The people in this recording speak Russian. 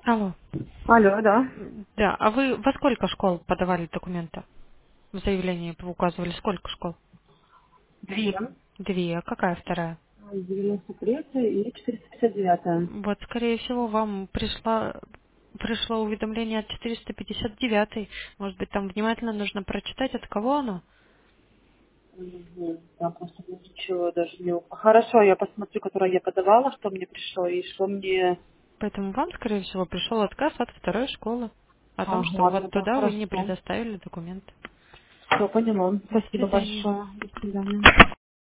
Алло. Алло, да. Да, а вы во сколько школ подавали документы? В заявлении вы указывали, сколько школ? Две. Две. А какая вторая? 93 и 459. Вот, скорее всего, вам пришло уведомление от 459. Может быть, там внимательно нужно прочитать, от кого оно? Да, просто мне ничего даже не... Хорошо, я посмотрю, которое я подавала, что мне пришло, и что мне... Поэтому вам, скорее всего, пришел отказ от второй школы о том, что Ага, вот тогда туда вы не хорошо. предоставили документы. Все, поняла. До Спасибо свидания. большое. До свидания.